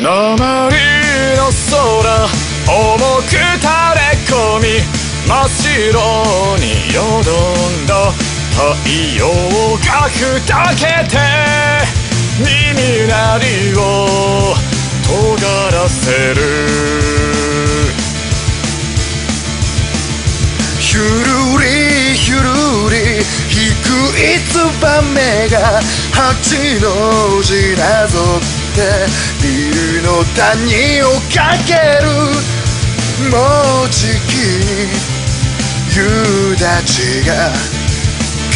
鉛の空重く垂れ込み真っ白によどんだ太陽が砕けて耳鳴りを尖らせる。 ひゅるりひゅるり低いツバメが8の字なぞってビルの谷を駆ける。もうじきに夕立が来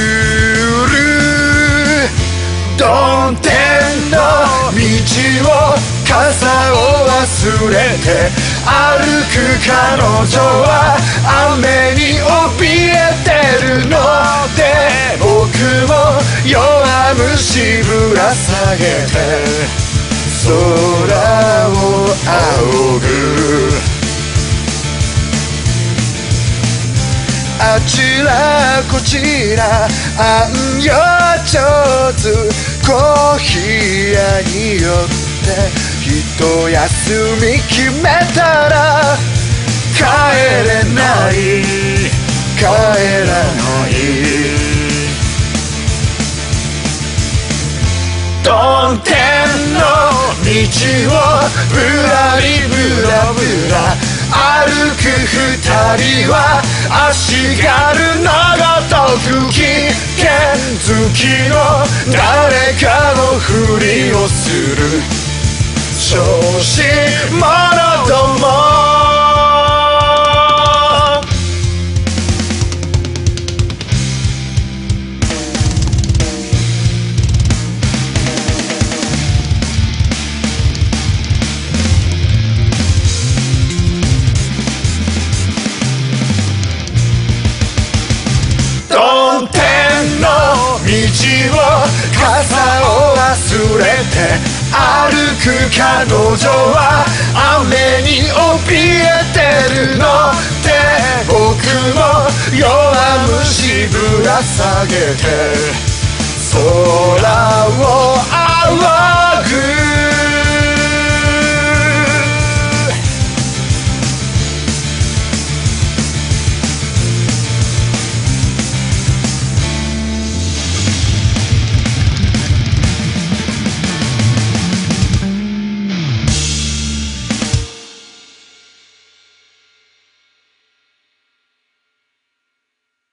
る。曇天の道を傘を忘れて歩く彼女は雨に怯えてるので、僕も弱虫ぶら下げて空を仰ぐ。あちらこちら暗夜上手コーヒー屋によって一休み決めたら帰れない帰らない。曇天の道をぶらりぶらぶら歩く二人は足軽のごとく危険好きの誰かのふりをする調子者ども。曇天の道を傘を忘れて歩く彼女は雨に怯えてるので、僕も弱虫ぶら下げて空を